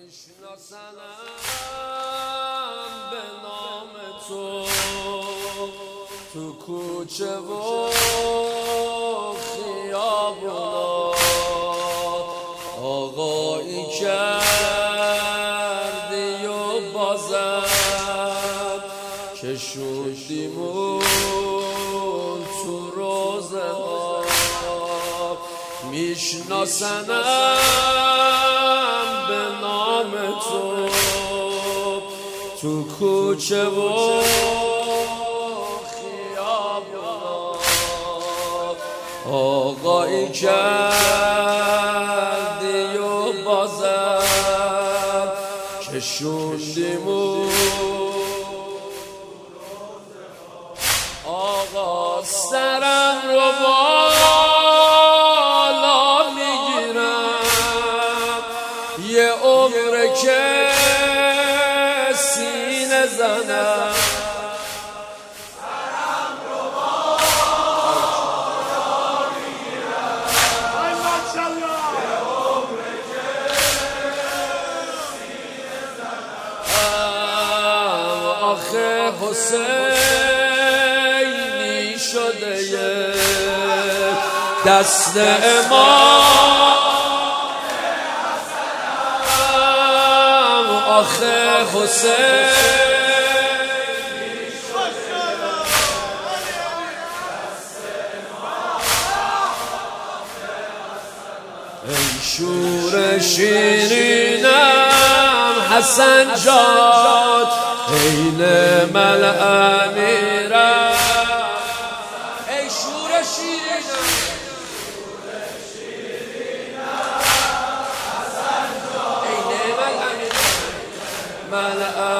میشناسنم به نام تو کوچه و خیابونا آقایی کردی و بازم کشوندیمون تو روزه ها میشناسنم به نام تو کوچه و خیابونا آقایی کردی و بازم کشوندیمون آقا سرم رو بالا میگیرم یه عمره که سینه زنم سرم رو بالا میگیرم یه عمره که سینه زنم آخه حسینی شده یه دست امام آخه حسینی شده دست امام ای شور شیرینم حسن جان عین مل امیرم ای شور شیرینم حسن جان عین مل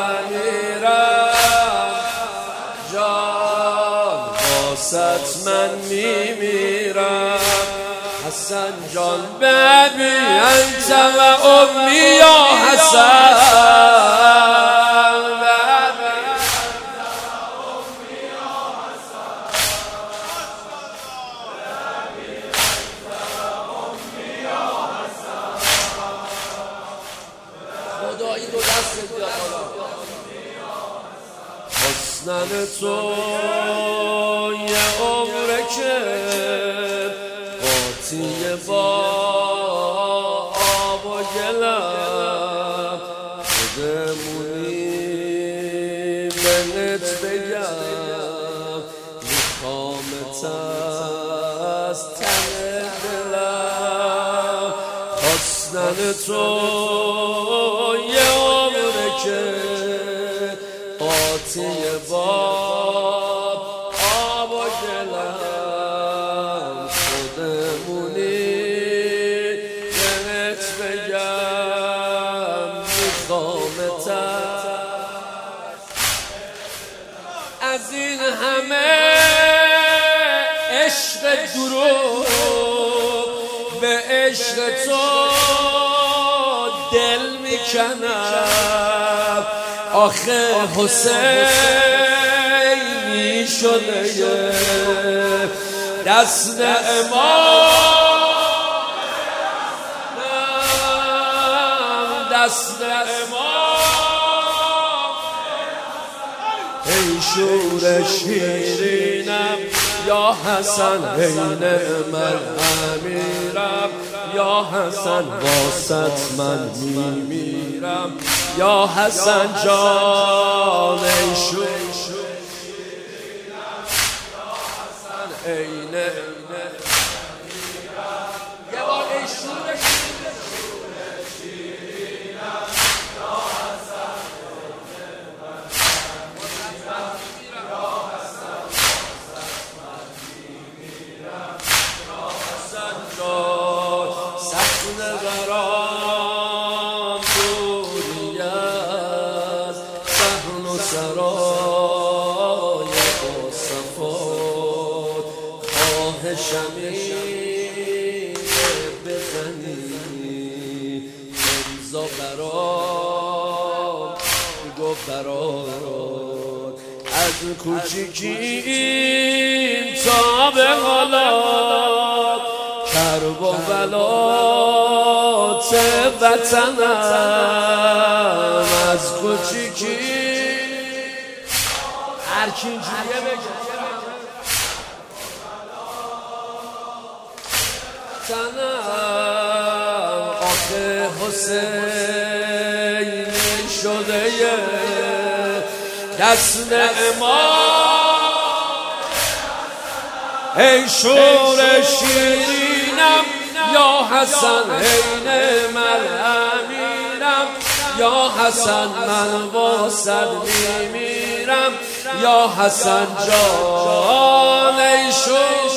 امیرم جان واسط من میمیرم حسن جان ببی انت و امی یا حسن خدایی دو دست بیاد حسن تو یه عمره که قاطی با آب و گلم خودمونی بهت بگم میخوامت از تن دلم حسن تو یه عمره که قاطی باب آب و گلم خودمونی بهت بگم میخوامت از این همه عشق دروغ به عشق تو دل میکنم آخه حسینی شده یه دست امام دست امام ای شور شیرینم یا حسن عین من امیرم یا حسن واسط من میمیرم یا حسن جان ای شور شیرینم یا حسن عین یه بار ای شور شیرینم یا حسن سخن غرام دوری از صحن و سرای با صفات خواهشم اینه بزنی امضا برام گفت برات از کوچیکین تا به حالا کرب و بلات وطنم از کوچیکی هر کی اینجوریه بگه وطنم آخه حسین شده دست امام ای شور شیرینم یا حسن عین من امیرم یا حسن من واسد میمیرم یا حسن جان ای شور